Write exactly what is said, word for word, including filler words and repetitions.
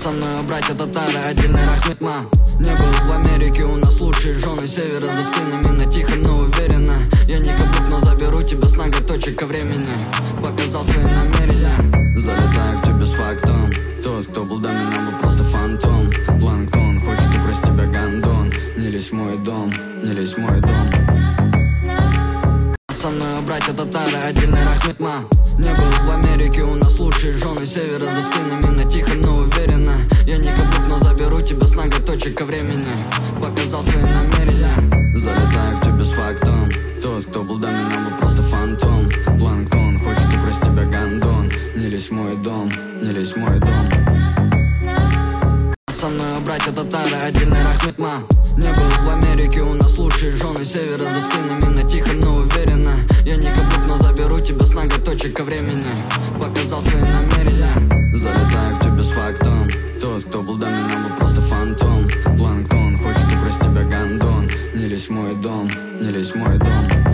Со мной братья татары, отдельный Рахметма. Не был в Америке, у нас лучшие жены севера. За спинами на тихом, но уверенно. Я не каблук, но заберу тебя с ноготочек ко времени. Показал свои намерения. Залетаю к тебе с фактом. Тот, кто был до меня, был просто фантом. Планктон, хочет украсть тебя гандон. Не лезь в мой дом, не лезь в мой дом. Со мной братья татары, отдельный Рахметма. Не был в Америке, у нас лучшие жены севера. За спинами на тихом, но уверенно. Я не каблук, но заберу тебя с ноготочек ко времени. Показал свои намерения. Залетаю к тебе с фактом. Тот, кто был до меня, был просто фантом. Планктон, хочет украсть тебя гандон. Не лезь в мой дом, не лезь в мой дом. Со мной братья татары, отдельный Рахметма. Не был в Америке, у нас лучшие жены севера. За спинами на тихом, но уверенно. Я не каблук, но заберу тебя с ноготочек ко времени. Показал свои намерения. Залетаю к тебе с фактом. Тот, кто был до меня, был просто фантом. Планктон, хочет украсть тебя гандон. Не лезь в мой дом, не лезь в мой дом.